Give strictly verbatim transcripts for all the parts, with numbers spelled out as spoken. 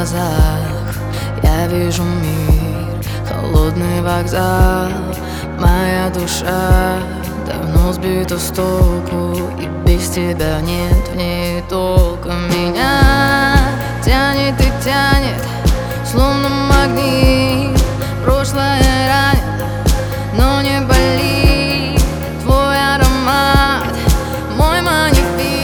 глазах я вижу мир, холодный вокзал. Моя душа давно сбита с толку, и без тебя нет в ней толка. Меня тянет и тянет, словно магнит. Прошлое ранит, но не болит. Твой аромат, мой манифест.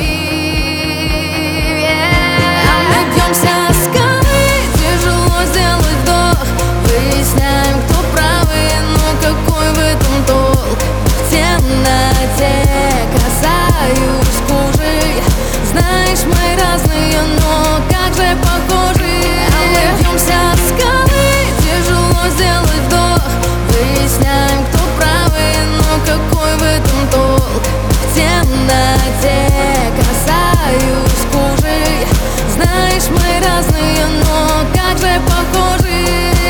Yeah. А мы бьемся о скалы, тяжело сделать вдох. Выясняем, кто правый, но какой в этом толк? В темноте касаюсь кожи. Знаешь, мы разные, но как же похожи. А мы бьемся о скалы, тяжело сделать вдох. Выясняем, кто правый, но какой в этом толк? В темноте касаюсь кожи. Знаешь, мы разные, но как же похожи.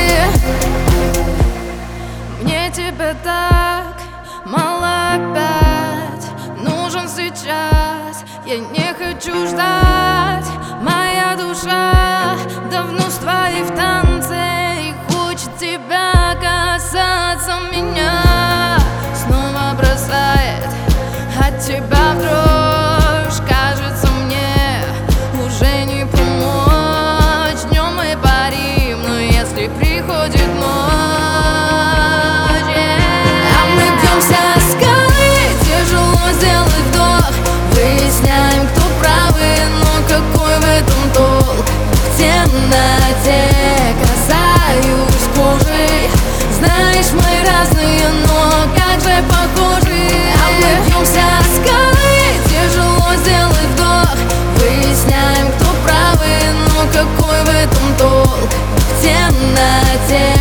Мне тебя так мало опять, нужен сейчас, я не хочу ждать. Моя душа давно с твоей в танце и хочет тебя касаться. Меня снова бросает от тебя в дрожь. Кажется, мне уже не помочь. Днем мы парим, но если приходит ночь, yeah. А мы бьемся о скалы, тяжело сделать вдох. Выясняем, кто правый, но какой в этом толк? В темноте касаюсь кожи. Знаешь, мы разные, но как же похожи. А мы бьемся о скалы, тяжело сделать вдох. Выясняем, кто правый, но какой в этом толк? В темноте